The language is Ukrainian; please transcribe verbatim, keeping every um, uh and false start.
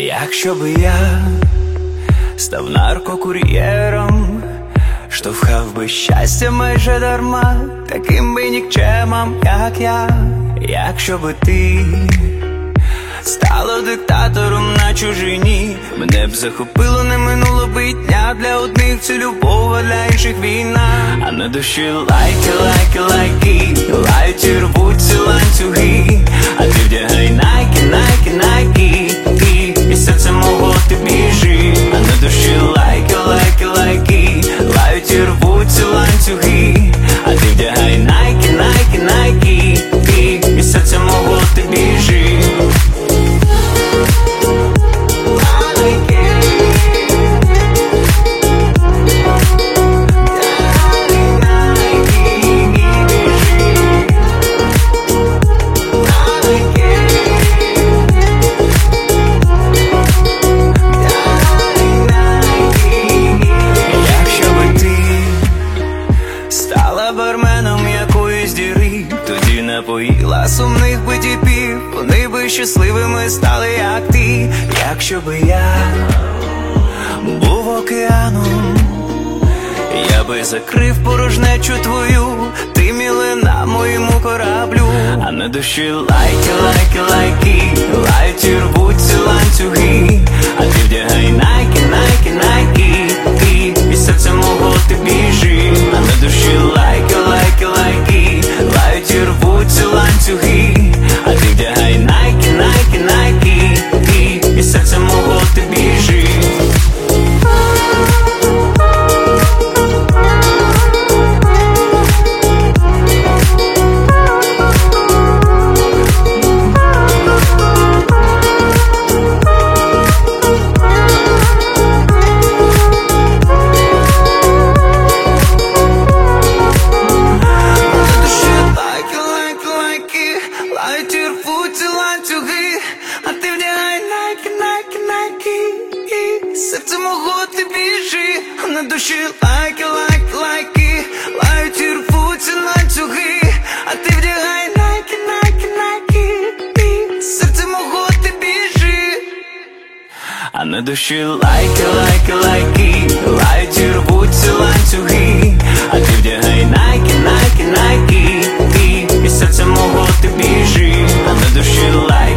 Якщо би я став наркокур'єром, штовхав би щастя майже дарма, таким би нікчемам, як я. Якщо би ти стала диктатором на чужині, мене б захопило, не минуло би дня. Для одних це любов, а для інших війна. А на душі лайки, лайки, лайки, лайті рвуться ланцюги. А ти вдягай найки, найки, найки, і серце мого ти біжи. А на душі лайки, лайки, лайки, лайті рвуться ланцюги. А ти вдягай найки, найки, найки, і серце мого ти біжи. Барменом якоїсь діри, тоді напоїла сумних би тіпів, вони би щасливими стали, як ти. Якщо би я був океаном, я би закрив порожнечу твою, ти мілина моєму кораблю. А на душі лайки, лайки, лайки, лайті рвуться ланцюги. А ти вдягай найки, найки, найки, і серце мого ти біжи. А на душі лайки, лайки, лайки, лайті рвуться ланцюги. А ти вдягай найки, найки, найки, і серце мого ти біжи. Серце мого ти біжи, на душі лайки, лайки, лайки, лайті рвуться ланцюги. А ти вдягай найки, найки, найки, серце мого ти біжи. А на душі лайки, лайки, лайки, лайті рвуться ланцюги. А ти вдягай найки, найки, найки, і серце мого ти біжи. А на душі лайки.